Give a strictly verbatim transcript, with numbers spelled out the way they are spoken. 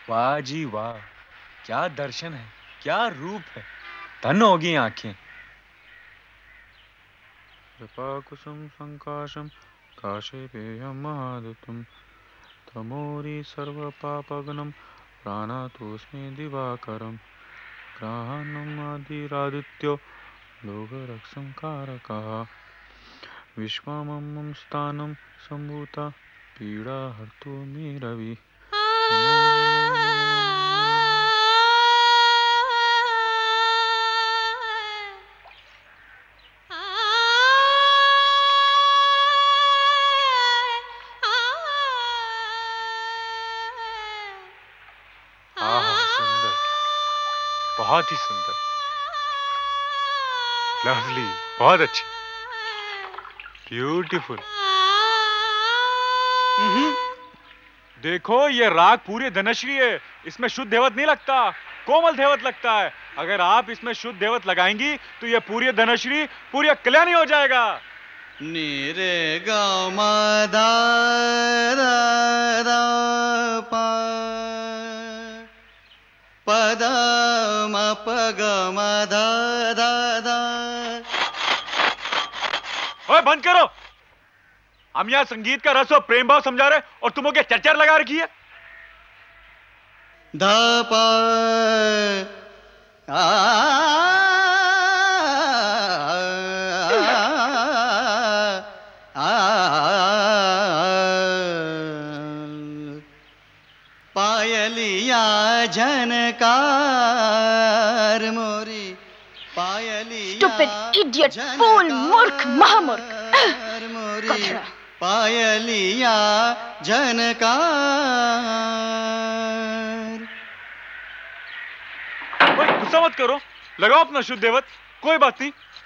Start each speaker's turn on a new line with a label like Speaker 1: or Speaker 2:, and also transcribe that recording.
Speaker 1: वाह जी वाह, क्या दर्शन है, क्या रूप है, धन होगी आंखें। कृपाकुसुम संकाशम काशेपेयम महादतम तमोरी सर्वपापगणम प्राणातोस्मि दिवाकरम ग्रहाणम आदिरादित्यो लोकरक्षं कारकः विश्वममं स्थानं सम्भूता पीड़ा हर्तु मे रवि। आहा, सुंदर, बहुत ही सुंदर, लवली, बहुत अच्छी, ब्यूटीफुल। देखो ये राग पूरी धनश्री है, इसमें शुद्ध देवत नहीं लगता, कोमल देवत लगता है। अगर आप इसमें शुद्ध देवत लगाएंगी तो ये पूरी धनश्री पूरी कल्याणी हो जाएगा।
Speaker 2: नीरे गा मा धा धा धा पा प ध म प ग म धा धा धा।
Speaker 1: ओए बंद करो, हम यहाँ संगीत का रस और प्रेम भाव समझा रहे और तुम क्या चरचर लगा रखी है।
Speaker 2: ध प आ पायलिया झनकार मोरी पायलिया
Speaker 3: Stupid idiot, fool, मूर्ख, महामूर्ख,
Speaker 2: मोरी
Speaker 3: कचरा।
Speaker 2: पायलिया झनकार।
Speaker 1: ओए गुस्सा मत करो, लगाओ अपना शुद्ध देवत, कोई बात नहीं।